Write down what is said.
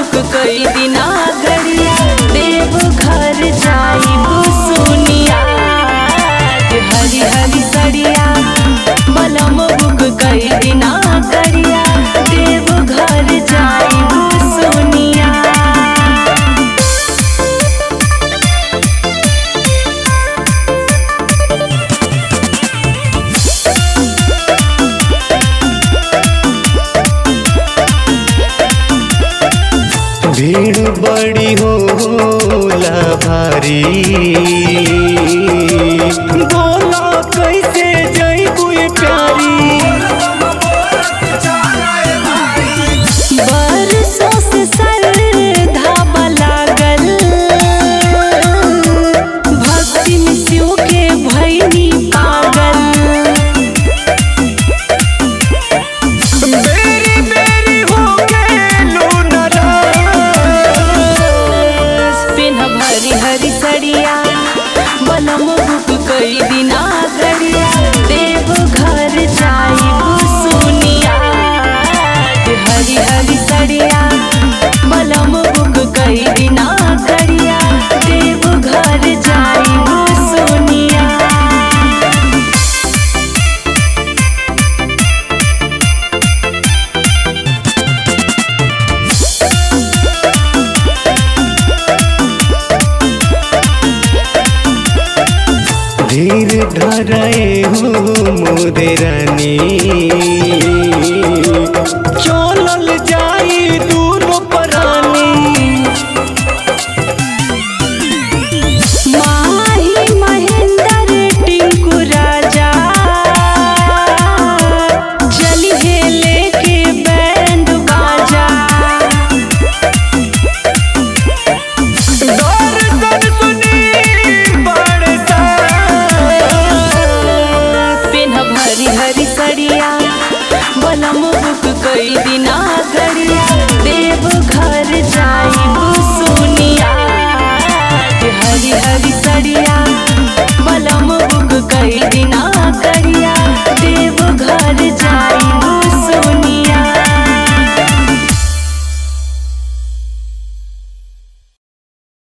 Book कई दिना गड़िया देव घर जाइब सुनिया हरी हरी सड़िया बलम बुक कई दिना गड़िया देव घर जाइब सुनिया। भीड़ बड़ी होला भारी बोला कैसे जइबू प्यारी। बरसों से श्रद्धा लागल भक्ति में शिव के भैनी पागल। बेरी बेरी हो गेलू नाराज पिन्ह हरी हरी सड़िया बलम बुक कई दिना गड़िया देव घर जाइब सुनिया हरी हरी सड़िया बलम बुक कई दिना गड़िया देव घर जाइब सुनिया। धीर धराए हो मोरे रानी चलल जाई दूनो परानी। माही महेंद्र टिंकू राजा चली है लेके बैंड बाजा। दर्शन सुनी बरसा पिन्ह हरी हरी सड़िया बलम बुक कई दिना गड़िया